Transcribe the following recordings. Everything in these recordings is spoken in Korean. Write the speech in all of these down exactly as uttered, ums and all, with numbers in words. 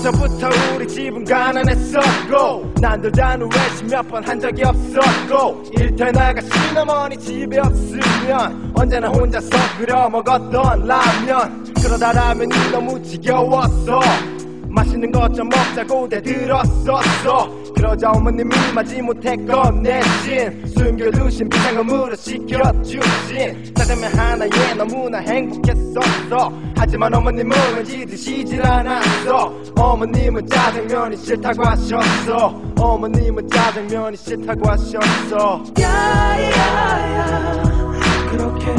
어려서부터 우리 집은 가난했었고 난도 단우회식 몇 번 한 적이 없었고 일터 나가신 어머니 집에 없으면 언제나 혼자서 끓여 먹었던 라면 그러다 라면이 너무 지겨웠어 맛있는 것 좀 먹자고 대들었었어 그러자 어머님이 마지못해 꺼내신 숨겨두신 비상금으로 시켜주신 짜장면 하나에 너무나 행복했었어 하지만 어머님은 왠지 드시질 않았어 어머님은 짜장면이 싫다고 하셨어 어머님은 짜장면이 싫다고 하셨어 야야야 그렇게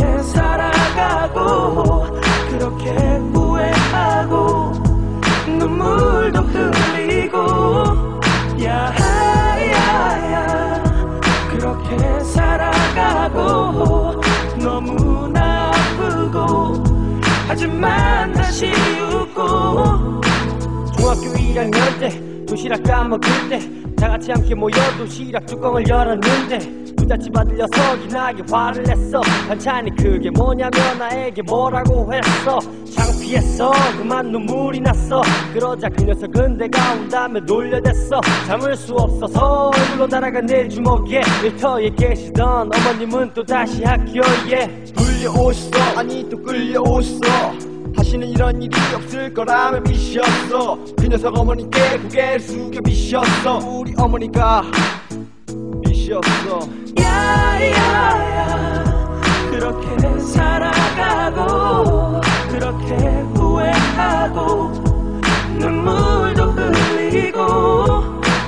살아가고 그렇게 후회하고 눈물도 흘리고 야야야 그렇게 살아가고 너무나 아프고 하지만 다시 웃고 중학교 일 학년 때 도시락 까먹을 때 다같이 함께 모여 도시락 뚜껑을 열었는데 부잣집 아들 녀석이 나게 화를 냈어 반찬이 그게 뭐냐며 나에게 뭐라고 했어 창피했어 그만 눈물이 났어 그러자 그 녀석은 내가 온다며 놀려댔어 참을 수 없어서 얼굴로 날아간 내 주먹에 일터에 계시던 어머님은 또다시 학교에 불려오셨어 아니 또 끌려오셨어 다시는 이런 일이 없을 거라며 비셨어 그 녀석 어머니께 고개를 숙여 비셨어 우리 어머니가 비셨어 야야야 그렇게 살아가고 그렇게 후회하고 눈물도 흘리고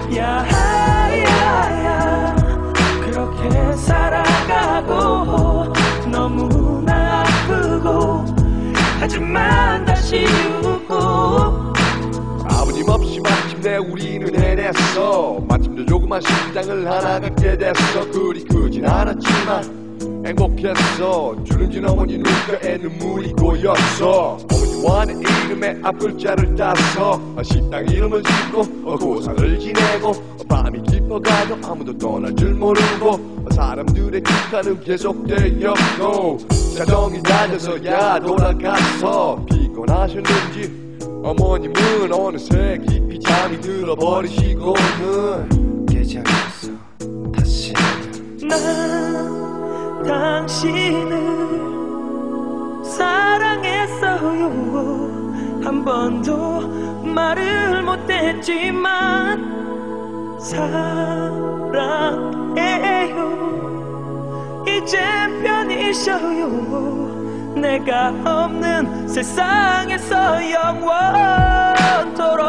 야야야 그렇게 살아가고 너무나 아프고 하지만 다시 웃고 아버님 없이 마침내 우리는 해냈어 마침내 조그만 식당을 하나 갖게 됐어 그리 크진 않았지만 행복했어 주름진 어머니 눈가에 눈물이 고였어 어머니와 내 이름의 앞글자를 따서 식당 이름을 짓고 고상을 지내고 밤이 깊어가도 아무도 떠날 줄 모르고 사람들의 기타는 계속되었고 자정이 낮아서야 돌아가서 피곤하셨는지 어머님은 어느새 깊이 잠이 들어버리시고는 깨장했어 다시 난 당신을 사랑했어요 한 번도 말을 못했지만 사랑해요 이젠 편히 쉬어요 내가 없는 세상에서 영원토록